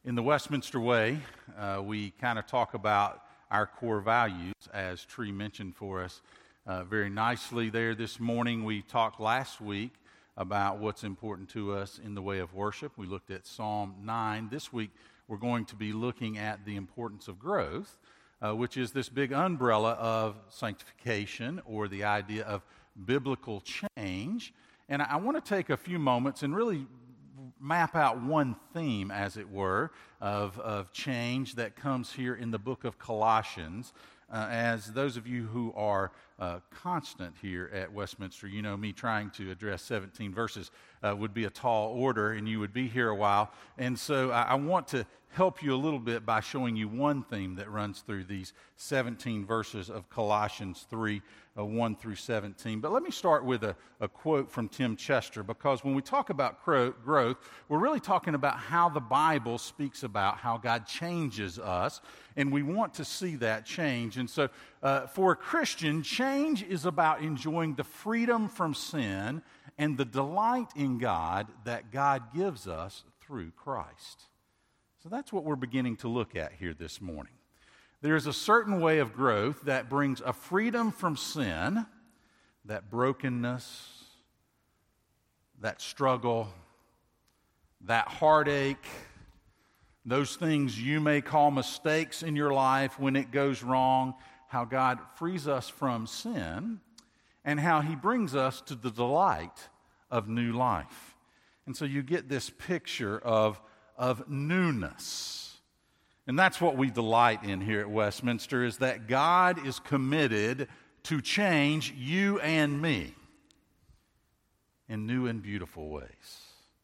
In the Westminster Way, we kind of talk about our core values, as Tree mentioned for us very nicely there this morning. We talked last week about what's important to us in the way of worship. We looked at Psalm 9. This week, we're going to be looking at the importance of growth, which is this big umbrella of sanctification, or the idea of biblical change. And I want to take a few moments and really map out one theme, as it were, of change that comes here in the book of Colossians. As those of you who are constant here at Westminster, you know me trying to address 17 verses would be a tall order, and you would be here a while. And so I want to help you a little bit by showing you one theme that runs through these 17 verses of Colossians 3, 1 through 17. But let me start with a quote from Tim Chester, because when we talk about growth, we're really talking about how the Bible speaks about how God changes us, and we want to see that change. And so for a Christian, change is about enjoying the freedom from sin and the delight in God that God gives us through Christ. So that's what we're beginning to look at here this morning. There's a certain way of growth that brings a freedom from sin, that brokenness, that struggle, that heartache, those things you may call mistakes in your life when it goes wrong, how God frees us from sin, and how He brings us to the delight of new life. And so you get this picture of newness. And that's what we delight in here at Westminster, is that God is committed to change you and me in new and beautiful ways.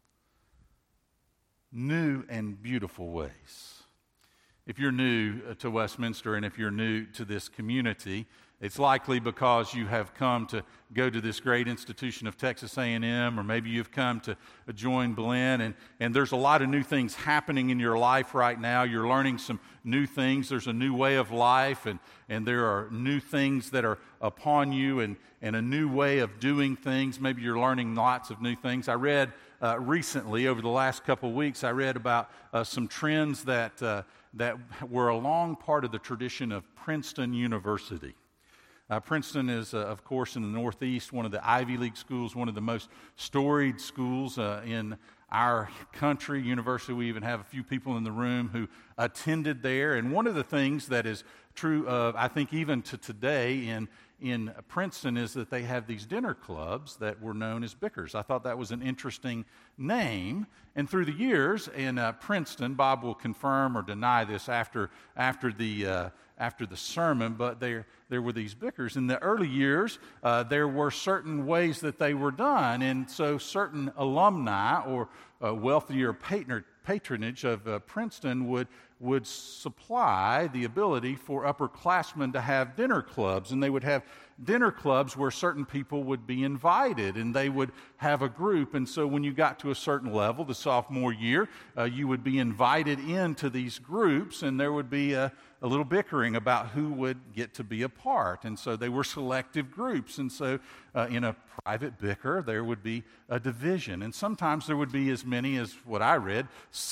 New and beautiful ways. If you're new to Westminster, and if you're new to this community, it's likely because you have come to go to this great institution of Texas A&M, or maybe you've come to join Blinn, and there's a lot of new things happening in your life right now. You're learning some new things. There's a new way of life, and there are new things that are upon you, and a new way of doing things. Maybe you're learning lots of new things. I read recently, over the last couple of weeks, I read about some trends that were a long part of the tradition of Princeton University. Princeton is, of course, in the Northeast, one of the Ivy League schools, one of the most storied schools in our country. University, we even have a few people in the room who attended there. And one of the things that is true of, I think, even to today in Princeton, is that they have these dinner clubs that were known as Bickers. I thought that was an interesting name. And through the years in Princeton, Bob will confirm or deny this after the sermon, but there were these Bickers. In the early years, there were certain ways that they were done, and so certain alumni or wealthier patronage of Princeton would supply the ability for upperclassmen to have dinner clubs, and they would have dinner clubs where certain people would be invited, and they would have a group. And so when you got to a certain level, the sophomore year, you would be invited into these groups, and there would be a little bickering about who would get to be a part. And so they were selective groups. And so in a private bicker, there would be a division. And sometimes there would be as many as, what I read,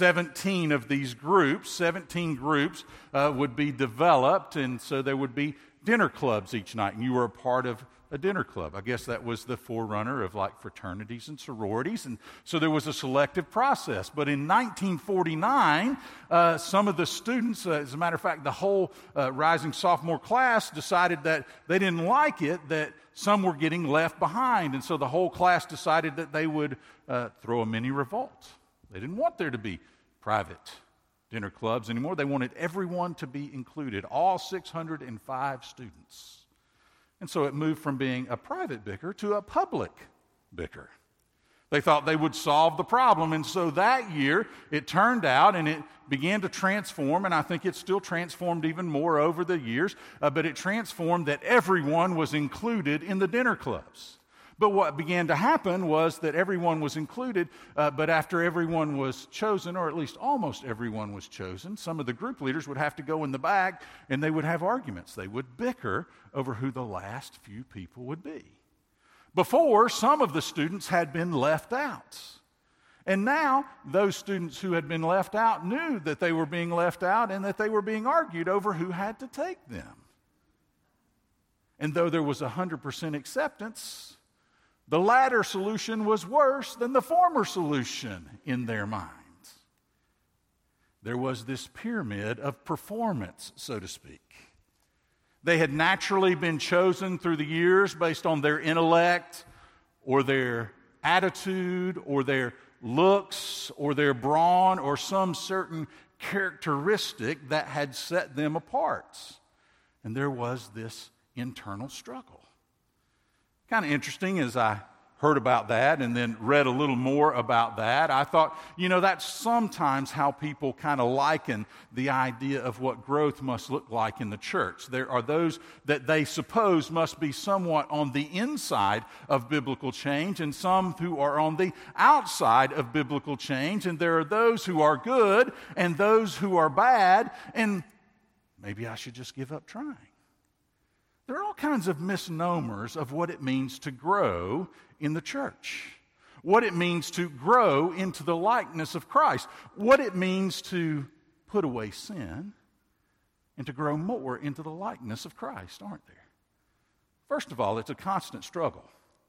17 of these groups. 17 groups would be developed, and so there would be dinner clubs each night, and you were a part of a dinner club. I guess that was the forerunner of like fraternities and sororities, and so there was a selective process. But in 1949, some of the students, as a matter of fact, the whole rising sophomore class decided that they didn't like it, that some were getting left behind, and so the whole class decided that they would throw a mini revolt. They didn't want there to be private dinner clubs anymore. They wanted everyone to be included, all 605 students. And so it moved from being a private bicker to a public bicker. They thought they would solve the problem, and so that year it turned out, and it began to transform, and I think it's still transformed even more over the years, but it transformed that everyone was included in the dinner clubs. But what began to happen was that everyone was included, but after everyone was chosen, or at least almost everyone was chosen, some of the group leaders would have to go in the back, and they would have arguments. They would bicker over who the last few people would be. Before, some of the students had been left out. And now, those students who had been left out knew that they were being left out and that they were being argued over who had to take them. And though there was 100% acceptance, the latter solution was worse than the former solution in their minds. There was this pyramid of performance, so to speak. They had naturally been chosen through the years based on their intellect or their attitude or their looks or their brawn or some certain characteristic that had set them apart. And there was this internal struggle. Kind of interesting as I heard about that and then read a little more about that. I thought, that's sometimes how people kind of liken the idea of what growth must look like in the church. There are those that they suppose must be somewhat on the inside of biblical change and some who are on the outside of biblical change. And there are those who are good and those who are bad, and maybe I should just give up trying. There are all kinds of misnomers of what it means to grow in the church, what it means to grow into the likeness of Christ, what it means to put away sin and to grow more into the likeness of Christ, aren't there? First of all, it's a constant struggle.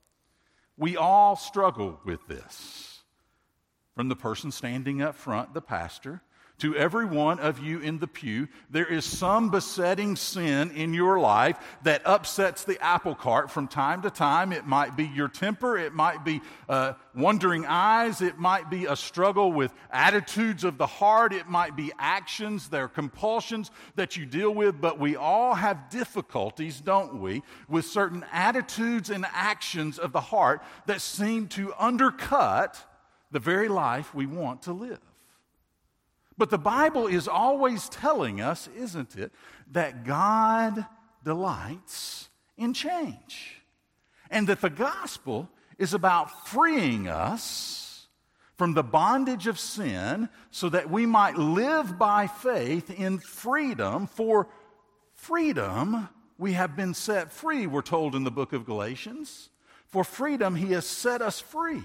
We all struggle with this. From the person standing up front, the pastor, to every one of you in the pew, there is some besetting sin in your life that upsets the apple cart from time to time. It might be your temper. It might be wandering eyes. It might be a struggle with attitudes of the heart. It might be actions, their compulsions that you deal with. But we all have difficulties, don't we, with certain attitudes and actions of the heart that seem to undercut the very life we want to live. But the Bible is always telling us, isn't it, that God delights in change. And that the gospel is about freeing us from the bondage of sin so that we might live by faith in freedom. For freedom, we have been set free, we're told in the book of Galatians. For freedom, he has set us free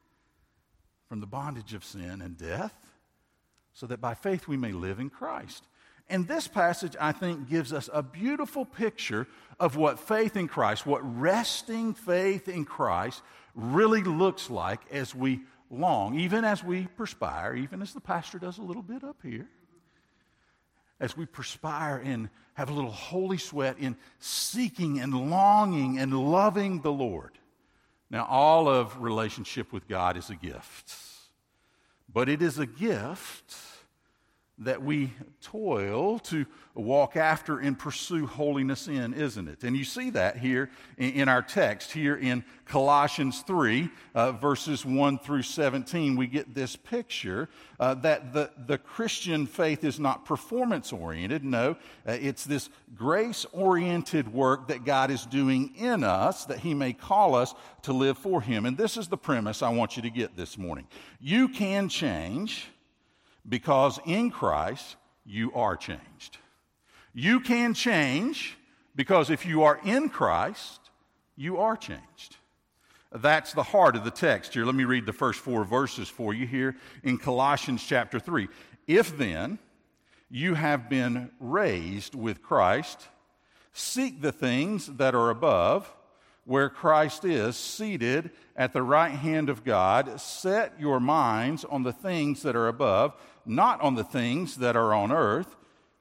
from the bondage of sin and death, so that by faith we may live in Christ. And this passage, I think, gives us a beautiful picture of what faith in Christ, what resting faith in Christ really looks like as we long, even as we perspire, even as the pastor does a little bit up here, as we perspire and have a little holy sweat in seeking and longing and loving the Lord. Now, all of relationship with God is a gift. But it is a gift that we toil to walk after and pursue holiness in, isn't it? And you see that here in our text, here in Colossians 3, verses 1 through 17. We get this picture that the Christian faith is not performance-oriented. No, it's this grace-oriented work that God is doing in us that he may call us to live for him. And this is the premise I want you to get this morning. You can change because in Christ you are changed. You can change because if you are in Christ, you are changed. That's the heart of the text here. Let me read the first 4 verses for you here in Colossians chapter 3. If then you have been raised with Christ, seek the things that are above, where Christ is, seated at the right hand of God. Set your minds on the things that are above, not on the things that are on earth.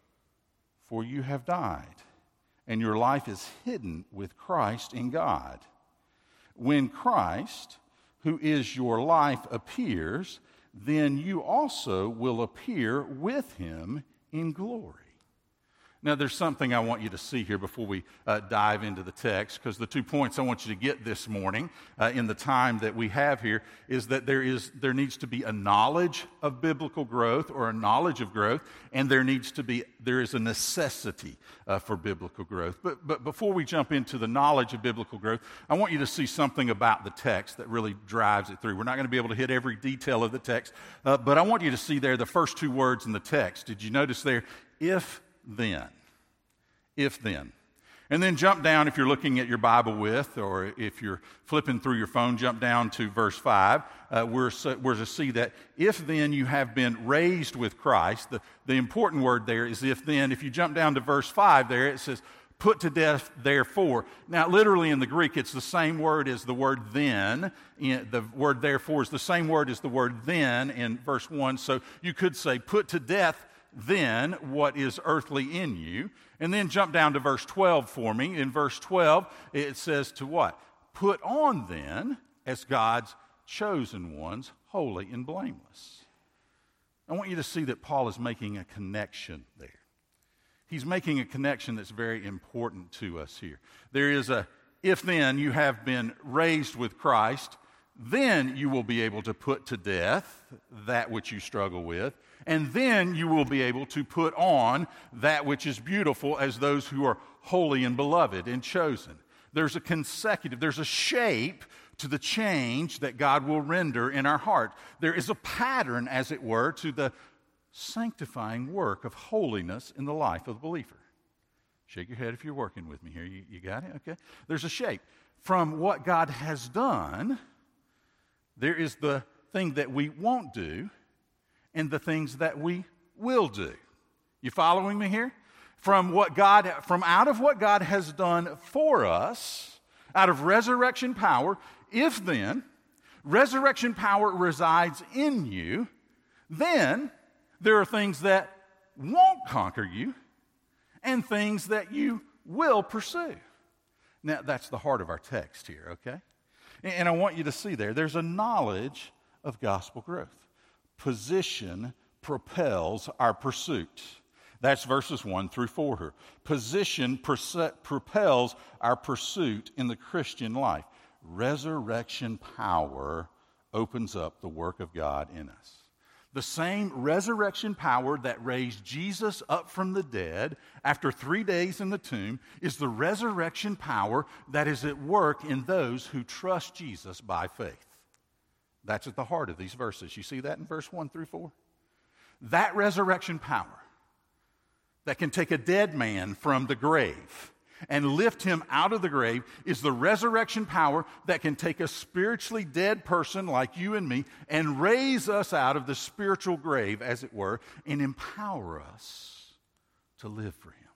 For you have died, and your life is hidden with Christ in God. When Christ, who is your life, appears, then you also will appear with him in glory. Now, there's something I want you to see here before we dive into the text, because the 2 points I want you to get this morning in the time that we have here is that there needs to be a knowledge of biblical growth or a knowledge of growth, and there is a necessity for biblical growth. But before we jump into the knowledge of biblical growth, I want you to see something about the text that really drives it through. We're not going to be able to hit every detail of the text, but I want you to see there the first 2 words in the text. Did you notice there? If then. And then jump down, if you're looking at your Bible with, or if you're flipping through your phone, jump down to verse 5. We're to see that if then you have been raised with Christ, the important word there is if then. If you jump down to verse 5 there, it says, put to death therefore. Now, literally in the Greek, it's the same word as the word then. The word therefore is the same word as the word then in verse 1. So you could say, put to death then what is earthly in you. And then jump down to verse 12 for me. In verse 12, it says to what? Put on then as God's chosen ones, holy and blameless. I want you to see that Paul is making a connection there. He's making a connection that's very important to us here. There is a, if then you have been raised with Christ, then you will be able to put to death that which you struggle with, and then you will be able to put on that which is beautiful as those who are holy and beloved and chosen. There's a shape to the change that God will render in our heart. There is a pattern, as it were, to the sanctifying work of holiness in the life of the believer. Shake your head if you're working with me here. You got it? Okay. There's a shape. From what God has done, there is the thing that we won't do and the things that we will do. You following me here? From out of what God has done for us, out of resurrection power, if then resurrection power resides in you, then there are things that won't conquer you and things that you will pursue. Now, that's the heart of our text here, okay? And I want you to see there's a knowledge of gospel growth. Position propels our pursuit. That's verses 1 through 4 here. Position propels our pursuit in the Christian life. Resurrection power opens up the work of God in us. The same resurrection power that raised Jesus up from the dead after 3 days in the tomb is the resurrection power that is at work in those who trust Jesus by faith. That's at the heart of these verses. You see that in verse 1 through 4? That resurrection power that can take a dead man from the grave and lift him out of the grave is the resurrection power that can take a spiritually dead person like you and me and raise us out of the spiritual grave, as it were, and empower us to live for him.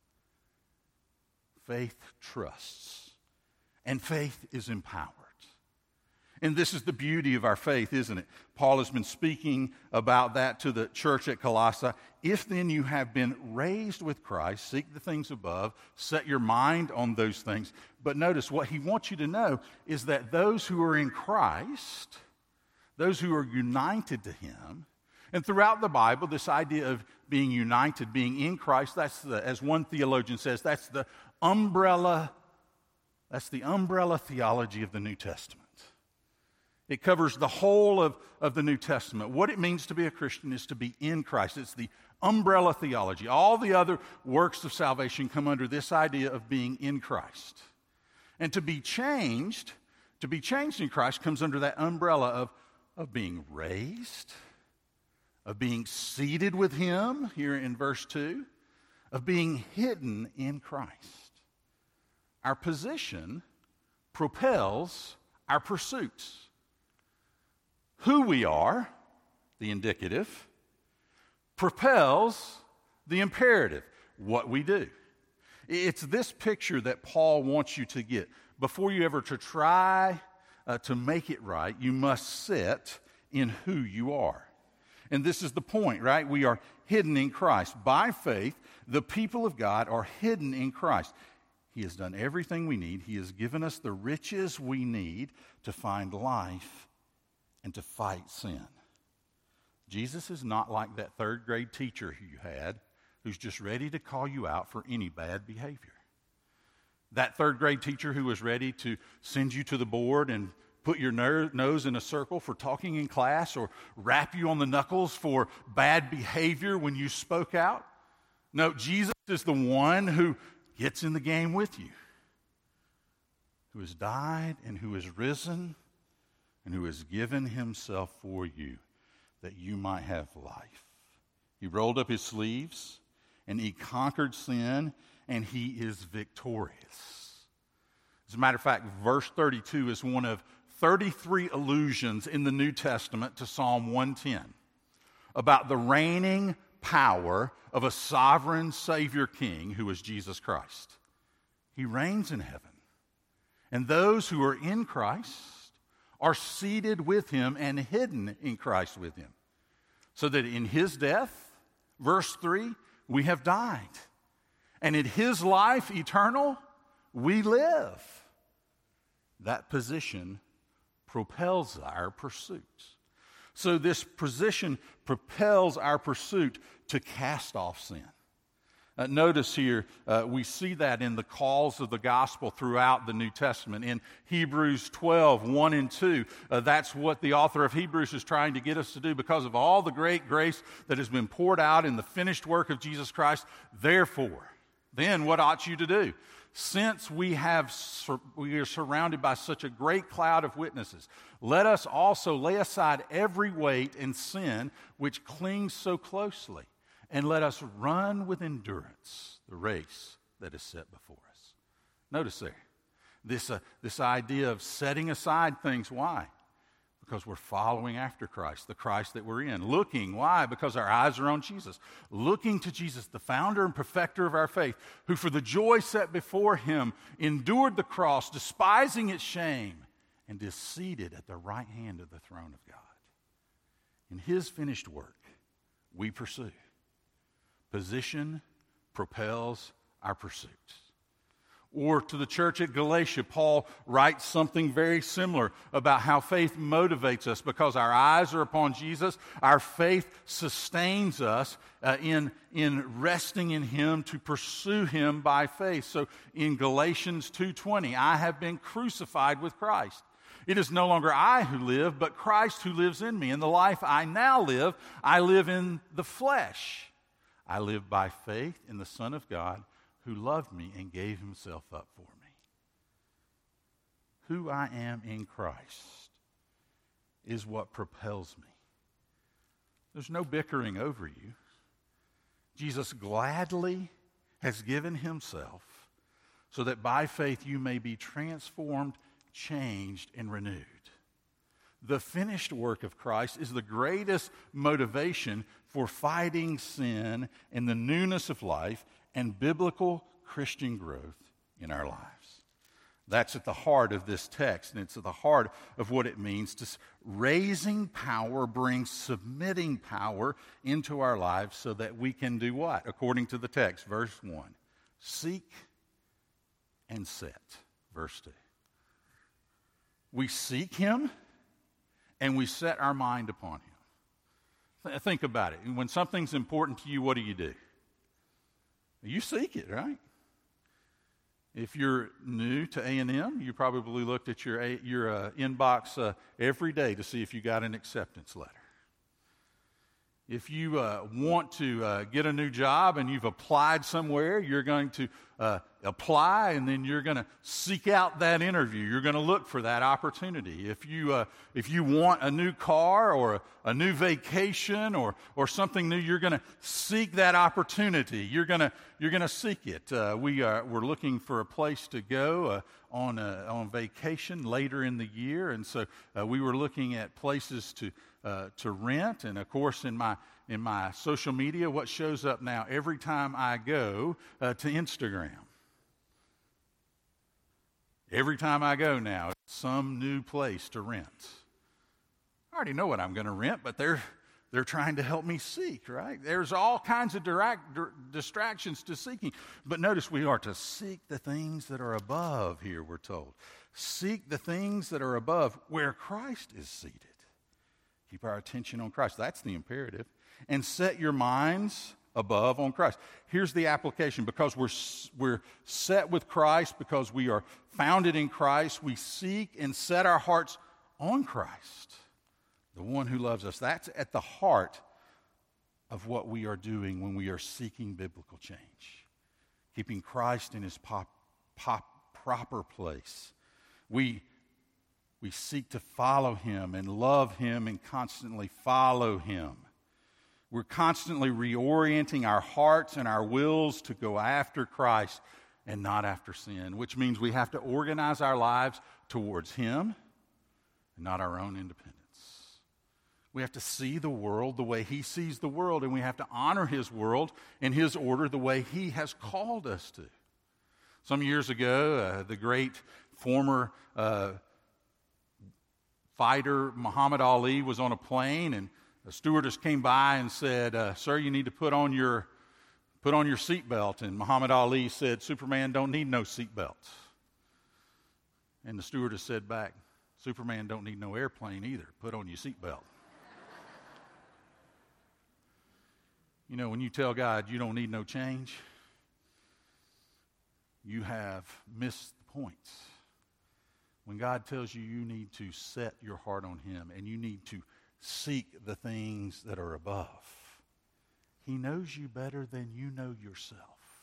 Faith trusts, and faith is empowered. And this is the beauty of our faith, isn't it? Paul has been speaking about that to the church at Colossae. If then you have been raised with Christ, seek the things above, set your mind on those things. But notice what he wants you to know is that those who are in Christ, those who are united to him, and throughout the Bible, this idea of being united, being in Christ, as one theologian says, that's the umbrella theology of the New Testament. It covers the whole of the New Testament. What it means to be a Christian is to be in Christ. It's the umbrella theology. All the other works of salvation come under this idea of being in Christ. And to be changed in Christ comes under that umbrella of being raised, of being seated with him, here in verse 2, of being hidden in Christ. Our position propels our pursuits. Who we are, the indicative, propels the imperative, what we do. It's this picture that Paul wants you to get. Before you ever to try to make it right, you must sit in who you are. And this is the point, right? We are hidden in Christ. By faith, the people of God are hidden in Christ. He has done everything we need. He has given us the riches we need to find life and to fight sin. Jesus is not like that third grade teacher you had who's just ready to call you out for any bad behavior. That third grade teacher who was ready to send you to the board and put your nose in a circle for talking in class or rap you on the knuckles for bad behavior when you spoke out. No, Jesus is the one who gets in the game with you, who has died and who has risen and who has given himself for you that you might have life. He rolled up his sleeves and he conquered sin, and he is victorious. As a matter of fact, verse 32 is one of 33 allusions in the New Testament to Psalm 110 about the reigning power of a sovereign Savior King who is Jesus Christ. He reigns in heaven, and those who are in Christ are seated with him and hidden in Christ with him, so that in his death, verse 3, we have died, and in his life eternal, we live. That position propels our pursuit. So this position propels our pursuit to cast off sin. Notice here, we see that in the calls of the gospel throughout the New Testament. In Hebrews 12, 1 and 2, that's what the author of Hebrews is trying to get us to do. Because of all the great grace that has been poured out in the finished work of Jesus Christ, therefore, then what ought you to do? Since we are surrounded by such a great cloud of witnesses, let us also lay aside every weight and sin which clings so closely, and let us run with endurance the race that is set before us. Notice there, this idea of setting aside things. Why? Because we're following after Christ, the Christ that we're in. Looking, why? Because our eyes are on Jesus. Looking to Jesus, the founder and perfecter of our faith, who for the joy set before him endured the cross, despising its shame, and is seated at the right hand of the throne of God. In his finished work, we pursue. Position propels our pursuits. Or to the church at Galatia, Paul writes something very similar about how faith motivates us. Because our eyes are upon Jesus, our faith sustains us in resting in him to pursue him by faith. So in Galatians 2:20, I have been crucified with Christ. It is no longer I who live, but Christ who lives in me. In the life I now live, I live in the flesh. I live by faith in the Son of God, who loved me and gave himself up for me. Who I am in Christ is what propels me. There's no bickering over you. Jesus gladly has given himself so that by faith you may be transformed, changed, and renewed. The finished work of Christ is the greatest motivation for fighting sin and the newness of life and biblical Christian growth in our lives. That's at the heart of this text, and it's at the heart of what it means to raising power brings submitting power into our lives so that we can do what? According to the text, verse 1, seek and set, verse 2. We seek him and we set our mind upon him. Think about it. When something's important to you, what do? You seek it, right? If you're new to A&M, you probably looked at your inbox every day to see if you got an acceptance letter. If you want to get a new job and you've applied somewhere, you're going to apply, and then you're going to seek out that interview. You're going to look for that opportunity. If you want a new car or a new vacation or something new, you're going to seek that opportunity. You're going to seek it. We're looking for a place to go on vacation later in the year, and so we were looking at places to rent. And of course, in my social media, what shows up now every time I go to Instagram? Every time I go now, it's some new place to rent. I already know what I'm going to rent, but they're trying to help me seek, right? There's all kinds of distractions to seeking. But notice we are to seek the things that are above here, we're told. Seek the things that are above where Christ is seated. Keep our attention on Christ. That's the imperative. And set your minds above on Christ. Here's the application. Because we're set with Christ, because we are founded in Christ, we seek and set our hearts on Christ, the one who loves us. That's at the heart of what we are doing when we are seeking biblical change. Keeping Christ in his proper place. We seek to follow him and love him and constantly follow him. We're constantly reorienting our hearts and our wills to go after Christ and not after sin, which means we have to organize our lives towards Him and not our own independence. We have to see the world the way He sees the world, and we have to honor His world and His order the way He has called us to. Some years ago, the great former fighter Muhammad Ali was on a plane, and a stewardess came by and said, "Sir, you need to put on your seatbelt." And Muhammad Ali said, "Superman don't need no seatbelt." And the stewardess said back, "Superman don't need no airplane either. Put on your seatbelt." You know, when you tell God you don't need no change, you have missed the point. When God tells you you need to set your heart on Him and you need to seek the things that are above, He knows you better than you know yourself.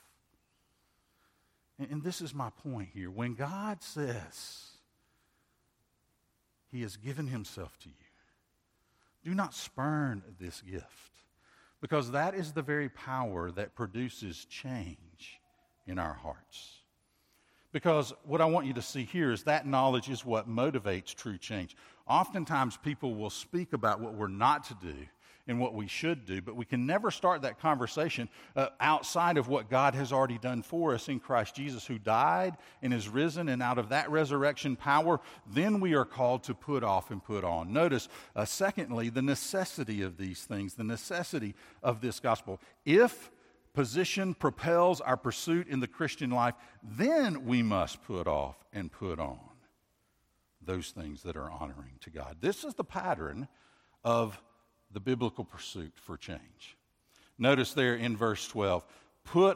And this is my point here. When God says He has given Himself to you, do not spurn this gift, because that is the very power that produces change in our hearts. Because what I want you to see here is that knowledge is what motivates true change. Oftentimes people will speak about what we're not to do and what we should do, but we can never start that conversation outside of what God has already done for us in Christ Jesus, who died and is risen, and out of that resurrection power, then we are called to put off and put on. Notice, secondly, the necessity of these things, the necessity of this gospel. If position propels our pursuit in the Christian life, then we must put off and put on those things that are honoring to God. This is the pattern of the biblical pursuit for change. Notice there in verse 12, verse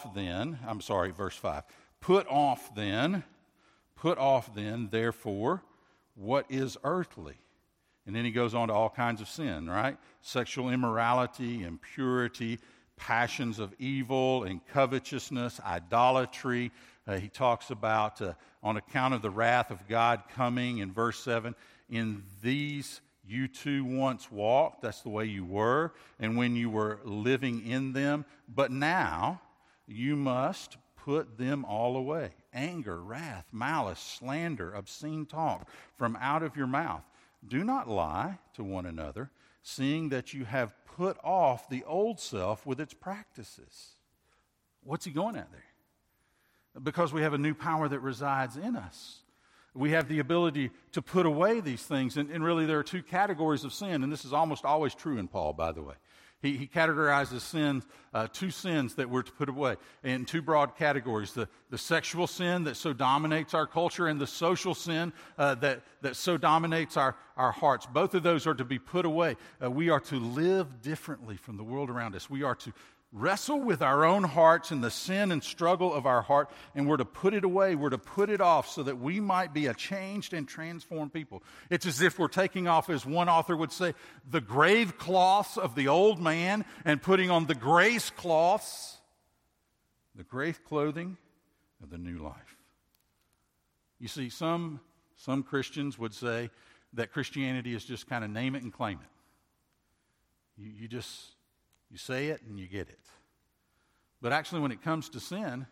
5. Put off then, therefore, what is earthly. And then he goes on to all kinds of sin, right? Sexual immorality, impurity, passions of evil and covetousness, idolatry. He talks about on account of the wrath of God coming in verse 7, in these you too once walked, that's the way you were, and when you were living in them, but now you must put them all away. Anger, wrath, malice, slander, obscene talk from out of your mouth. Do not lie to one another, seeing that you have put off the old self with its practices. What's he going at there? Because we have a new power that resides in us. We have the ability to put away these things. And really there are two categories of sin, and this is almost always true in Paul, by the way. He categorizes sins, two sins that we're to put away in two broad categories. The sexual sin that so dominates our culture and the social sin that so dominates our hearts. Both of those are to be put away. We are to live differently from the world around us. We are to wrestle with our own hearts and the sin and struggle of our heart, and we're to put it away, we're to put it off so that we might be a changed and transformed people. It's as if we're taking off, as one author would say, the grave cloths of the old man and putting on the grace cloths, the grace clothing of the new life. You see, some Christians would say that Christianity is just kind of name it and claim it. You say it and you get it. But actually when it comes to sin,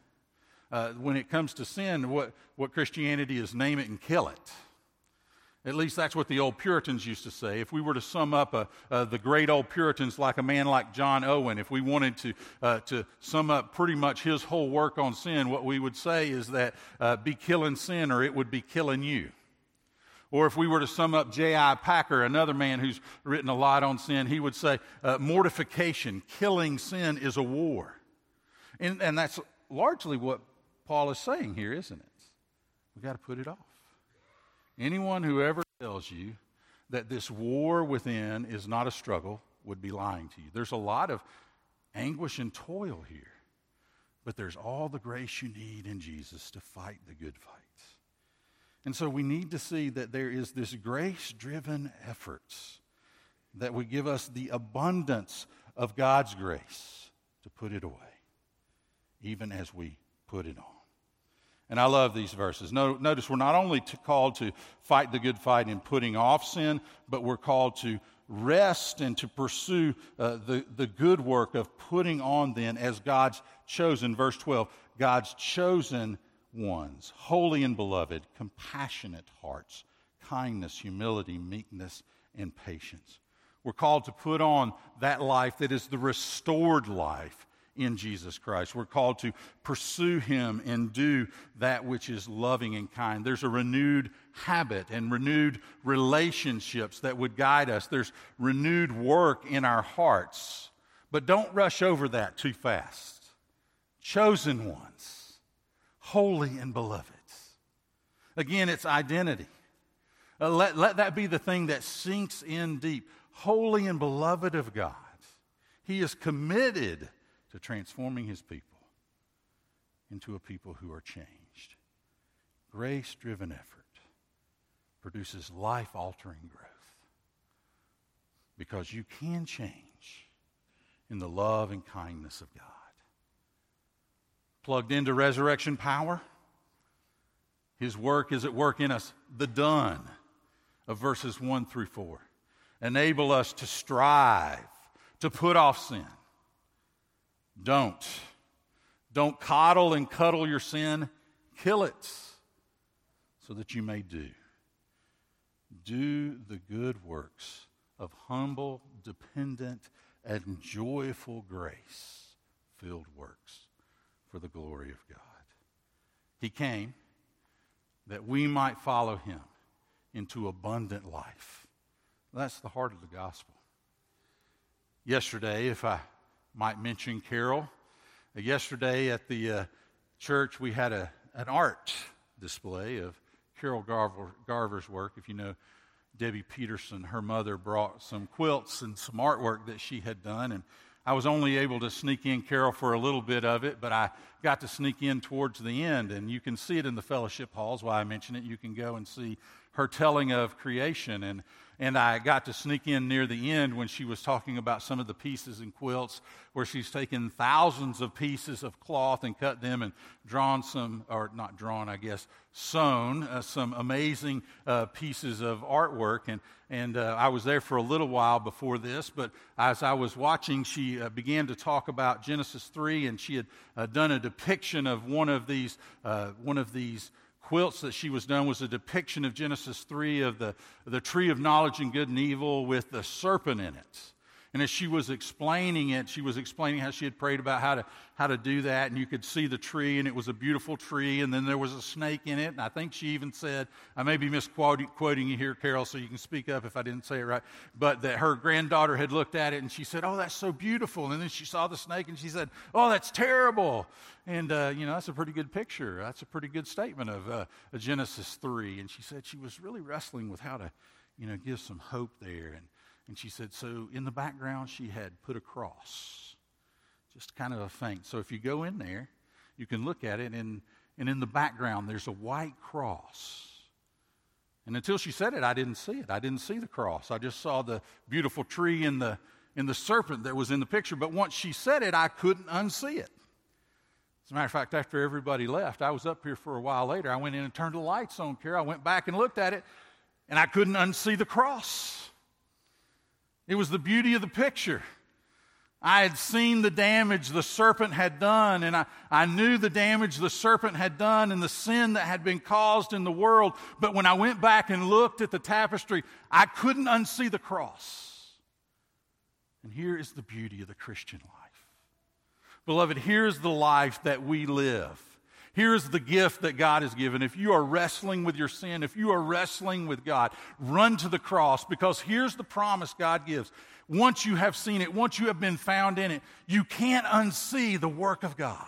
what Christianity is name it and kill it. At least that's what the old Puritans used to say. If we were to sum up the great old Puritans like a man like John Owen, if we wanted to sum up pretty much his whole work on sin, what we would say is that be killing sin or it would be killing you. Or if we were to sum up J.I. Packer, another man who's written a lot on sin, he would say, mortification, killing sin is a war. And that's largely what Paul is saying here, isn't it? We've got to put it off. Anyone who ever tells you that this war within is not a struggle would be lying to you. There's a lot of anguish and toil here, but there's all the grace you need in Jesus to fight the good fight. And so we need to see that there is this grace-driven efforts that would give us the abundance of God's grace to put it away, even as we put it on. And I love these verses. Notice we're not only called to fight the good fight in putting off sin, but we're called to rest and to pursue the good work of putting on then as God's chosen, verse 12, God's chosen ones, holy and beloved, compassionate hearts, kindness, humility, meekness, and patience. We're called to put on that life that is the restored life in Jesus Christ. We're called to pursue Him and do that which is loving and kind. There's a renewed habit and renewed relationships that would guide us. There's renewed work in our hearts. But don't rush over that too fast. Chosen ones, holy and beloved. Again, it's identity. Let that be the thing that sinks in deep. Holy and beloved of God. He is committed to transforming His people into a people who are changed. Grace-driven effort produces life-altering growth because you can change in the love and kindness of God. Plugged into resurrection power, His work is at work in us. The done of verses 1 through 4 enable us to strive to put off sin. Don't coddle and cuddle your sin. Kill it so that you may do the good works of humble, dependent, and joyful grace-filled works for the glory of God. He came that we might follow Him into abundant life. That's the heart of the gospel. Yesterday, if I might mention Carol, yesterday at the church we had an art display of Carol Garver's work. If you know Debbie Peterson, her mother brought some quilts and some artwork that she had done, and I was only able to sneak in, Carol, for a little bit of it, but I got to sneak in towards the end, and you can see it in the fellowship halls. Why I mention it, you can go and see her telling of creation, and I got to sneak in near the end when she was talking about some of the pieces and quilts where she's taken thousands of pieces of cloth and cut them and drawn some, or not drawn, I guess, sewn some amazing pieces of artwork. And I was there for a little while before this, but as I was watching, she began to talk about Genesis 3, and she had done a depiction of one of these quilts that she was done was a depiction of Genesis 3 of the tree of knowledge and good and evil with the serpent in it. And as she was explaining it, she was explaining how she had prayed about how to do that, and you could see the tree, and it was a beautiful tree, and then there was a snake in it, and I think she even said, I may be misquoting you here, Carol, so you can speak up if I didn't say it right, but that her granddaughter had looked at it, and she said, oh, that's so beautiful, and then she saw the snake, and she said, oh, that's terrible, and, that's a pretty good picture. That's a pretty good statement of Genesis 3, and she said she was really wrestling with how to, give some hope there, and she said, so in the background, she had put a cross, just kind of a feint. So if you go in there, you can look at it, and in the background, there's a white cross. And until she said it, I didn't see it. I didn't see the cross. I just saw the beautiful tree and the serpent that was in the picture. But once she said it, I couldn't unsee it. As a matter of fact, after everybody left, I was up here for a while later. I went in and turned the lights on, Carol. I went back and looked at it, and I couldn't unsee the cross. It was the beauty of the picture. I had seen the damage the serpent had done, and I knew the damage the serpent had done and the sin that had been caused in the world. But when I went back and looked at the tapestry, I couldn't unsee the cross. And here is the beauty of the Christian life. Beloved, here's the life that we live. Here's the gift that God has given. If you are wrestling with your sin, if you are wrestling with God, run to the cross, because here's the promise God gives. Once you have seen it, once you have been found in it, you can't unsee the work of God.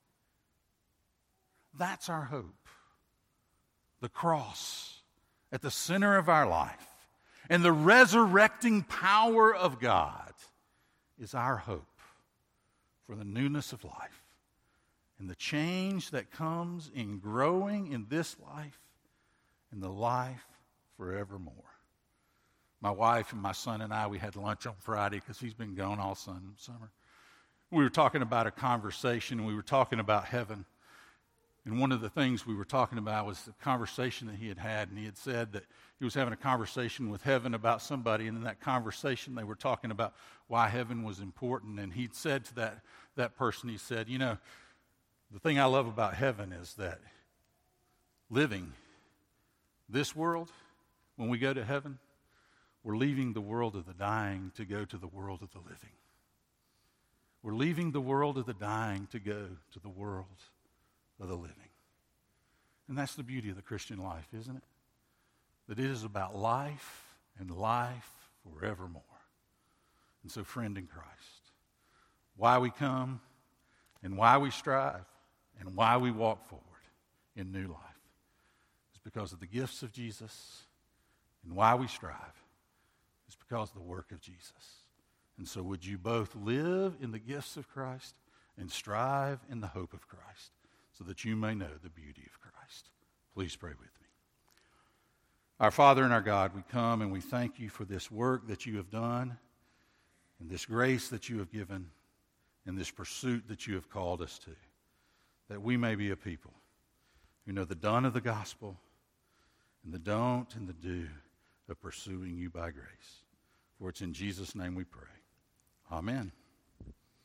That's our hope. The cross at the center of our life and the resurrecting power of God is our hope for the newness of life. And the change that comes in growing in this life and the life forevermore. My wife and my son and I, we had lunch on Friday because he's been gone all summer. We were talking about a conversation, and we were talking about heaven. And one of the things we were talking about was the conversation that he had, and he had said that he was having a conversation with heaven about somebody, and in that conversation they were talking about why heaven was important, and he'd said to that person, he said, you know, the thing I love about heaven is that living this world, when we go to heaven, we're leaving the world of the dying to go to the world of the living. We're leaving the world of the dying to go to the world of the living. And that's the beauty of the Christian life, isn't it? That it is about life and life forevermore. And so, friend in Christ, why we come and why we strive and why we walk forward in new life is because of the gifts of Jesus, and why we strive is because of the work of Jesus. And so would you both live in the gifts of Christ and strive in the hope of Christ, so that you may know the beauty of Christ. Please pray with me. Our Father and our God, we come and we thank you for this work that you have done, and this grace that you have given, and this pursuit that you have called us to, that we may be a people who know the done of the gospel and the don't and the do of pursuing you by grace. For it's in Jesus' name we pray. Amen.